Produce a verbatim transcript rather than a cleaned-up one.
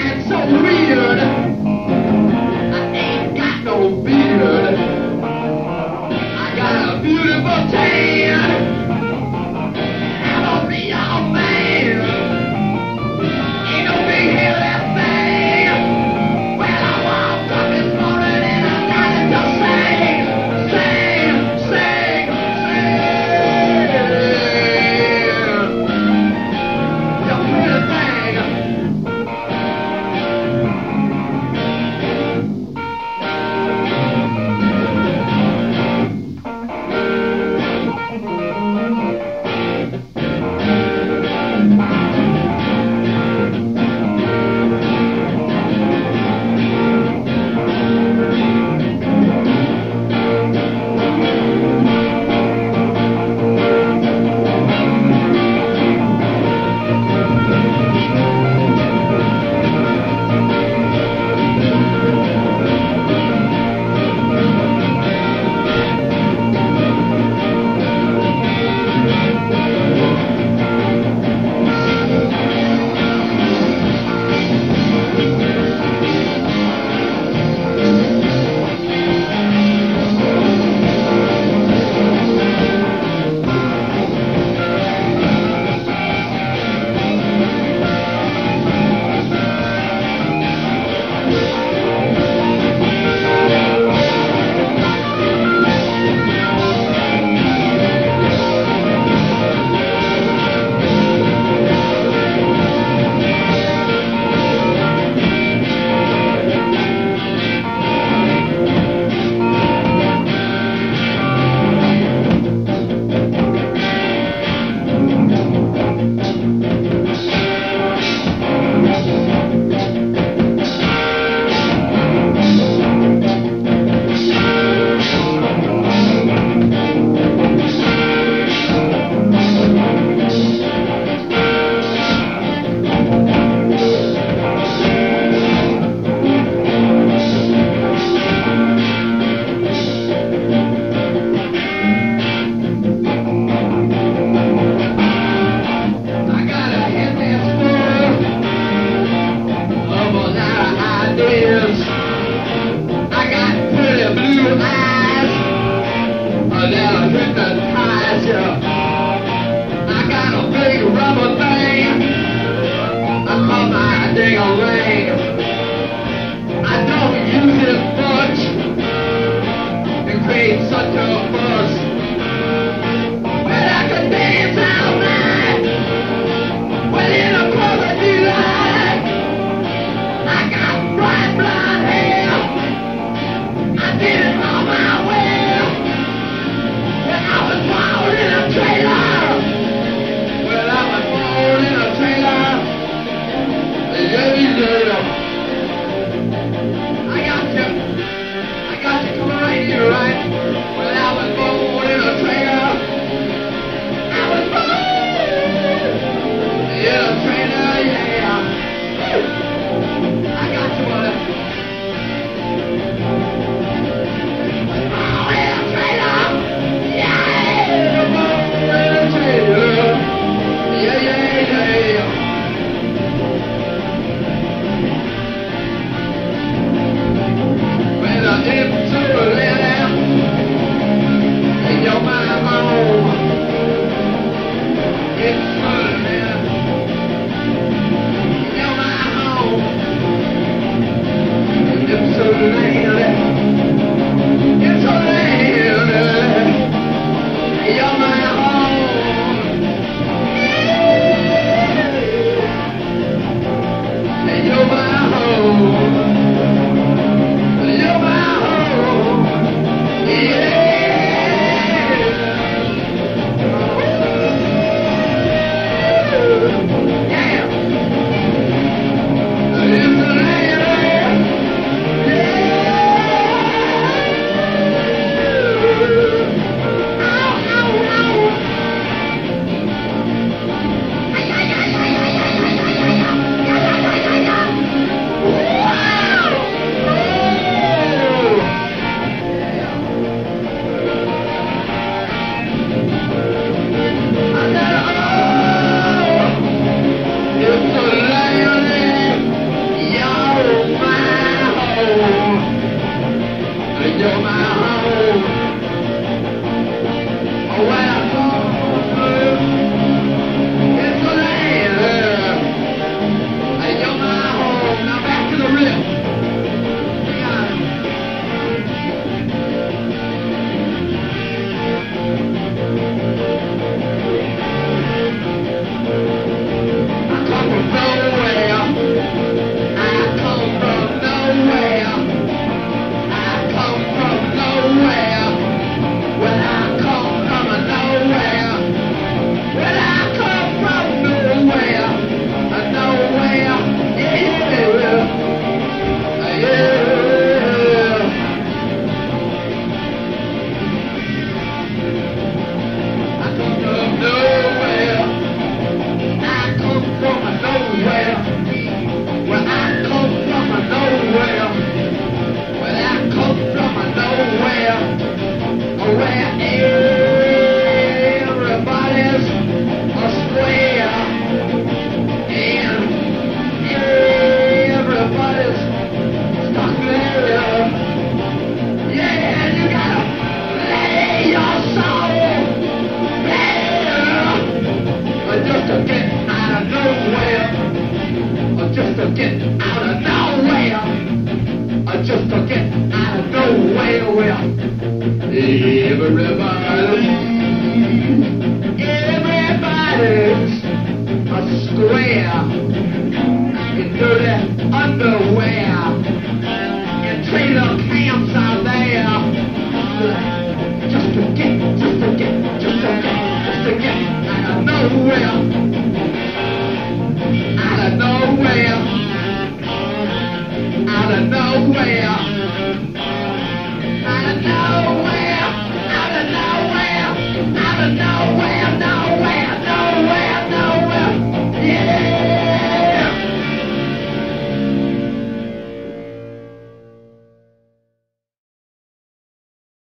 acting so weird. I ain't got no beard. I got a beautiful tan. I'm a real man. Ain't no big hair that thing. Well, I woke up this morning and I started to sing, sing, sing, sing. You pretty thing. get out of nowhere. Uh, just to get out of nowhere. Where everybody, everybody's a square in dirty underwear and trailer camps out there. Just to get, just to get, just to get, just to get out of nowhere. Out of nowhere. Out of nowhere. Out of nowhere. Out of nowhere. Out of nowhere.